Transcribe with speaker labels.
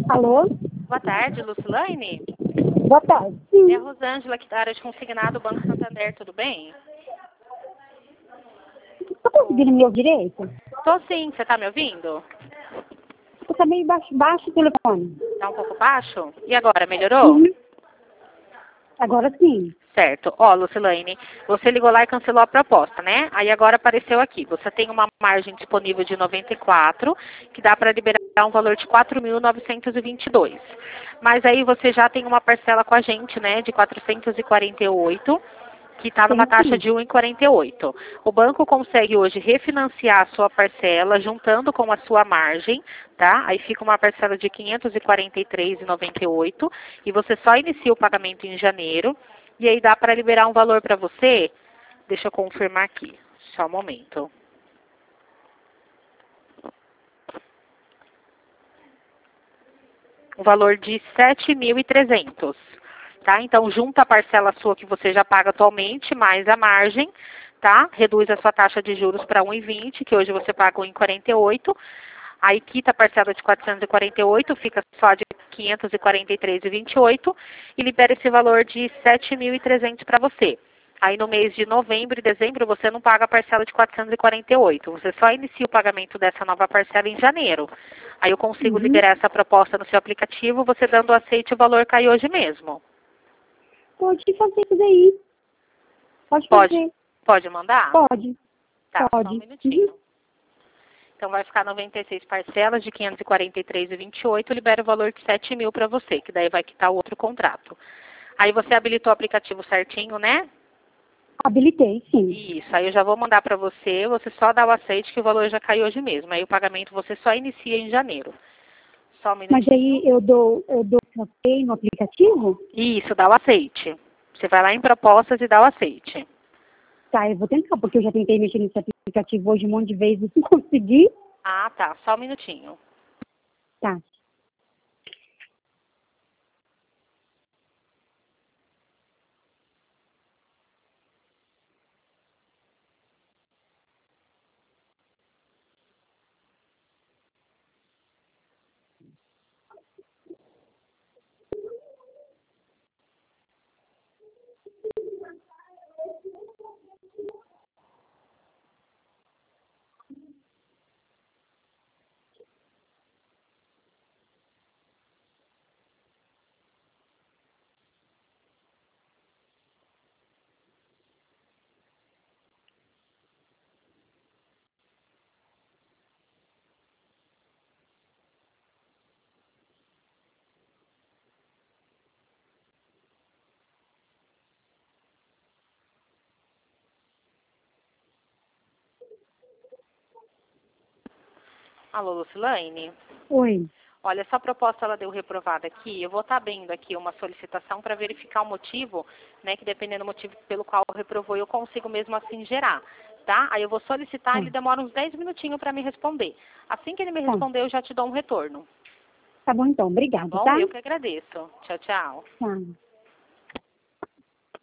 Speaker 1: Alô?
Speaker 2: Boa tarde, Lucilane.
Speaker 1: Boa tarde.
Speaker 2: É a Rosângela, aqui da área de consignado Banco Santander, tudo bem?
Speaker 1: Tá conseguindo me ouvir direito?
Speaker 2: Tô sim, você tá me ouvindo?
Speaker 1: Tá meio baixo o telefone.
Speaker 2: Tá um pouco baixo? E agora, melhorou?
Speaker 1: Uhum. Agora sim.
Speaker 2: Certo. Ó, Lucilane, você ligou lá e cancelou a proposta, né? Aí agora apareceu aqui. Você tem uma margem disponível de 94, que dá para liberar um valor de 4.922. Mas aí você já tem uma parcela com a gente, né, de 448, que está numa
Speaker 1: Tem
Speaker 2: taxa
Speaker 1: sim.
Speaker 2: de 1,48. O banco consegue hoje refinanciar a sua parcela, juntando com a sua margem, tá? Aí fica uma parcela de 543,98 e você só inicia o pagamento em janeiro. E aí dá para liberar um valor para você. Deixa eu confirmar aqui. Só um momento. Um valor de 7.300. Tá? Então, junta a parcela sua que você já paga atualmente, mais a margem, tá? Reduz a sua taxa de juros para 1,20, que hoje você paga 1,48. Aí quita a parcela de 448, fica só de 543,28 e libera esse valor de 7.300 para você. Aí no mês de novembro e dezembro você não paga a parcela de 448, você só inicia o pagamento dessa nova parcela em janeiro. Aí eu consigo
Speaker 1: Uhum.
Speaker 2: liberar essa proposta no seu aplicativo, você dando aceite o valor cai hoje mesmo.
Speaker 1: Pode fazer isso daí. Pode
Speaker 2: Pode,
Speaker 1: fazer.
Speaker 2: pode mandar?
Speaker 1: Pode.
Speaker 2: Tá, só um
Speaker 1: Pode.
Speaker 2: minutinho. Então vai ficar 96 parcelas de 543,28, libera o valor de 7.000 para você, que daí vai quitar o outro contrato. Aí você habilitou o aplicativo certinho, né?
Speaker 1: Habilitei, sim.
Speaker 2: Isso, aí eu já vou mandar para você, você só dá o aceite que o valor já caiu hoje mesmo. Aí o pagamento você só inicia em janeiro. Só um
Speaker 1: Mas aí
Speaker 2: minutinho.
Speaker 1: eu dou ok no aplicativo?
Speaker 2: Isso, dá o aceite. Você vai lá em propostas e dá o aceite.
Speaker 1: Tá, eu vou tentar, porque eu já tentei mexer nesse aplicativo hoje um monte de vezes e não consegui.
Speaker 2: Ah, tá, só um minutinho.
Speaker 1: Tá.
Speaker 2: Alô, Lucilane?
Speaker 1: Oi.
Speaker 2: Olha, essa proposta ela deu reprovada aqui. Eu vou estar abrindo aqui uma solicitação para verificar o motivo, né? Que dependendo do motivo pelo qual reprovou, eu consigo mesmo assim gerar, tá? Aí eu vou solicitar,
Speaker 1: Tá.
Speaker 2: ele demora uns 10 minutinhos para me responder. Assim que ele me
Speaker 1: Tá.
Speaker 2: responder, eu já te dou um retorno.
Speaker 1: Tá bom então.
Speaker 2: Tá
Speaker 1: Obrigado,
Speaker 2: bom?
Speaker 1: tá?
Speaker 2: Eu que agradeço. Tchau, tchau.
Speaker 1: Tá.